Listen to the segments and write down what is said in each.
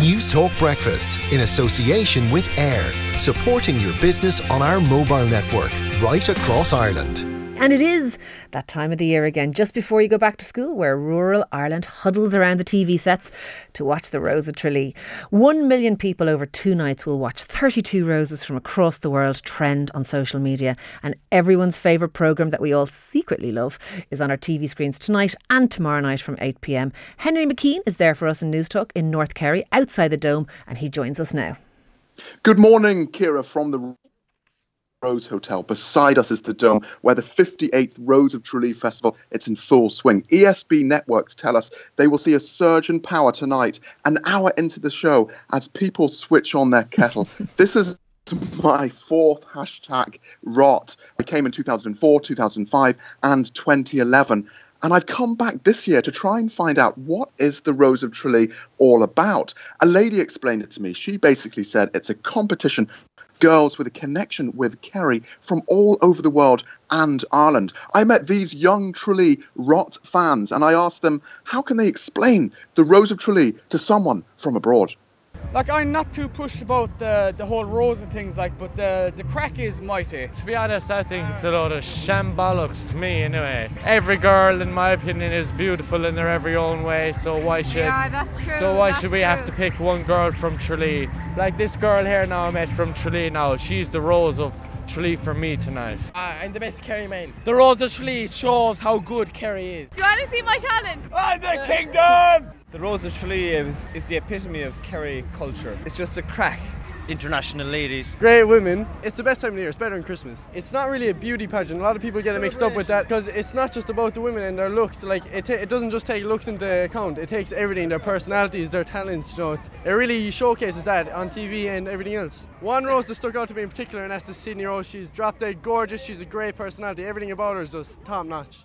News Talk Breakfast in association with AIR, supporting your business on our mobile network right across Ireland. And it is that time of the year again, just before you go back to school, where rural Ireland huddles around the TV sets to watch the Rose of Tralee. 1 million people over 2 nights will watch 32 roses from across the world trend on social media. And everyone's favourite programme that we all secretly love is on our TV screens tonight and tomorrow night from 8 p.m. Henry McKean is there for us in News Talk in North Kerry, outside the Dome, and he joins us now. Good morning, Ciara, from the Rose Hotel. Beside us is the Dome, where the 58th Rose of Tralee Festival, it's in full swing. ESB Networks tell us they will see a surge in power tonight, an hour into the show, as people switch on their kettle. This is my fourth hashtag rot. I came in 2004, 2005 and 2011. And I've come back this year to try and find out what is the Rose of Tralee all about. A lady explained it to me. She basically said it's a competition girls with a connection with Kerry from all over the world and Ireland. I met these young Tralee Rot fans and I asked them, how can they explain the Rose of Tralee to someone from abroad? Like, I'm not too pushed about the whole rose and things like, but the crack is mighty. To be honest, I think it's a load of shambolics to me anyway. Every girl, in my opinion, is beautiful in their every own way, so why should we have to pick one girl from Tralee? Like this girl here now I met from Tralee now, she's the Rose of Tralee for me tonight. I'm the best Kerry man. The Rose of Tralee shows how good Kerry is. Do you want to see my talent? I'm the kingdom! The Rose of Tralee is the epitome of Kerry culture. It's just a crack. International ladies. Great women. It's the best time of the year. It's better than Christmas. It's not really a beauty pageant. A lot of people get it mixed up with that because it's not just about the women and their looks. Like it doesn't just take looks into account. It takes everything, their personalities, their talents. You know, it really showcases that on TV and everything else. One rose that stuck out to me in particular, and that's the Sydney Rose. She's drop dead gorgeous. She's a great personality. Everything about her is just top notch.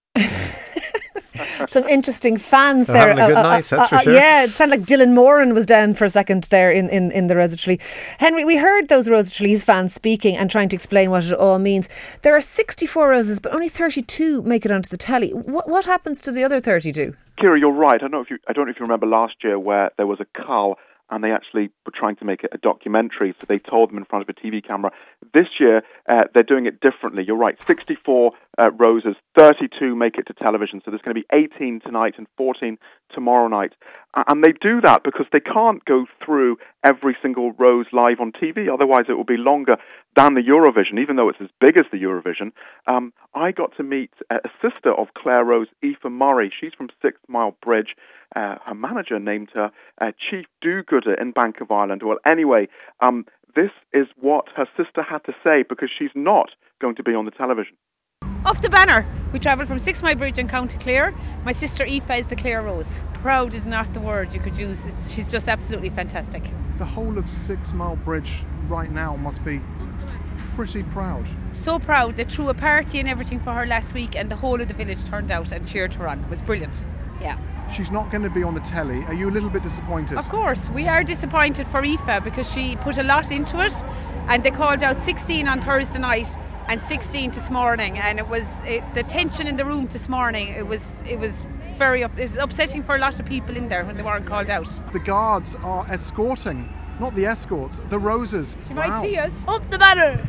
Some interesting fans They're there. having a good night, that's for sure. Yeah, it sounded like Dylan Moran was down for a second there in the Rose of Tralee. Henry, we heard those Rose of Tralee's fans speaking and trying to explain what it all means. There are 64 roses, but only 32 make it onto the telly. What happens to the other 32? Ciara, you're right. I don't know if you remember last year where there was a cull and they actually were trying to make it a documentary, so they told them in front of a TV camera. This year, they're doing it differently. You're right, 64 roses, 32 make it to television, so there's going to be 18 tonight and 14 tomorrow night. And they do that because they can't go through every single rose live on TV, otherwise it will be longer than the Eurovision, even though it's as big as the Eurovision. I got to meet a sister of Claire Rose, Aoife Murray. She's from 6 Mile Bridge. Her manager named her Chief Do-Gooder in Bank of Ireland. Well, anyway, this is what her sister had to say because she's not going to be on the television. Up the banner. We travelled from 6 Mile Bridge in County Clare. My sister Aoife is the Clare Rose. Proud is not the word you could use. She's just absolutely fantastic. The whole of 6 Mile Bridge right now must be pretty proud. So proud. They threw a party and everything for her last week and the whole of the village turned out and cheered her on. It was brilliant. Yeah. She's not going to be on the telly. Are you a little bit disappointed? Of course. We are disappointed for Aoife because she put a lot into it and they called out 16 on Thursday night and 16 this morning, and the tension in the room this morning, it was very upsetting for a lot of people in there when they weren't called out. The guards are escorting, not the escorts, the roses. She might see us. Up the banner.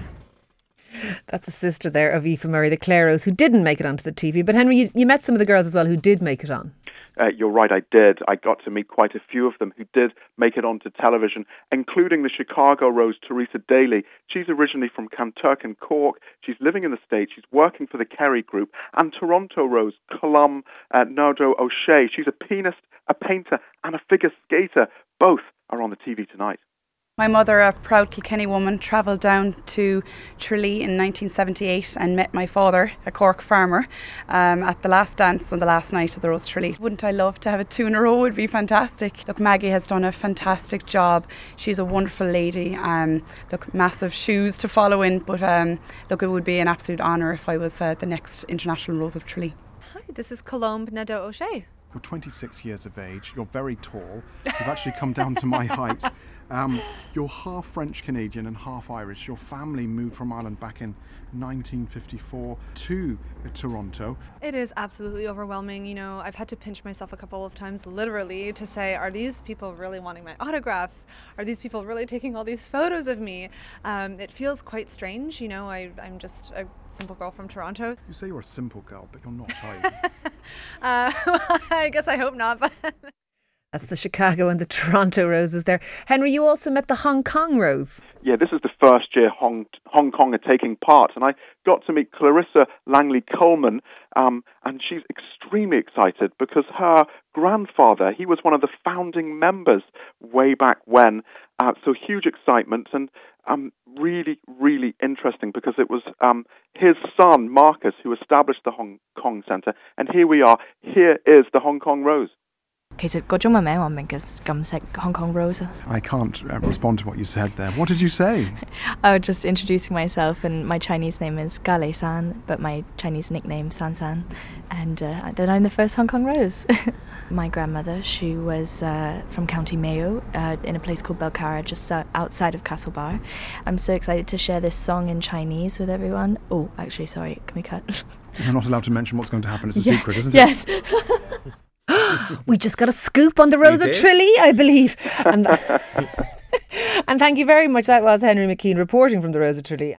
That's a sister there of Aoife Murray, the Clare Rose, who didn't make it onto the TV. But Henry, you met some of the girls as well who did make it on. You're right, I did. I got to meet quite a few of them who did make it onto television, including the Chicago Rose, Teresa Daly. She's originally from Kanturk Cork. She's living in the States. She's working for the Kerry Group. And Toronto Rose, Colum Nardo O'Shea. She's a pianist, a painter, and a figure skater. Both are on the TV tonight. My mother, a proud Kilkenny woman, travelled down to Tralee in 1978 and met my father, a Cork farmer, at the last dance on the last night of the Rose of Tralee. Wouldn't I love to have it 2 in a row? It would be fantastic. Look, Maggie has done a fantastic job. She's a wonderful lady. Look, massive shoes to follow in, but look, it would be an absolute honour if I was the next International Rose of Tralee. Hi, this is Colum Nadeau O'Shea. You're 26 years of age. You're very tall. You've actually come down to my height. You're half French Canadian and half Irish. Your family moved from Ireland back in 1954 to Toronto. It is absolutely overwhelming. You know, I've had to pinch myself a couple of times literally to say, are these people really wanting my autograph? Are these people really taking all these photos of me? It feels quite strange. You know, I'm just a simple girl from Toronto. You say you're a simple girl, but you're not, are you? Well, I guess I hope not, but... That's the Chicago and the Toronto Roses there. Henry, you also met the Hong Kong Rose. Yeah, this is the first year Hong Kong are taking part, and I got to meet Clarissa Langley Coleman, and she's extremely excited because her grandfather, he was one of the founding members way back when, so huge excitement, and really, really interesting because it was his son, Marcus, who established the Hong Kong Centre, and here we are, here is the Hong Kong Rose. 其實個中文名我唔明嘅，咁識 Hong Kong Rose. I can't respond to what you said there. What did you say? I was just introducing myself, and my Chinese name is Ga Lei San, but my Chinese nickname San San, and then I'm the first Hong Kong Rose. My grandmother, she was from County Mayo, in a place called Belcarra, just outside of Castlebar. I'm so excited to share this song in Chinese with everyone. Oh, actually, sorry, can we cut? You're not allowed to mention what's going to happen. It's a secret, isn't it? Yes. We just got a scoop on the Rose of Tralee, I believe. And thank you very much. That was Henry McKean reporting from the Rose of Tralee.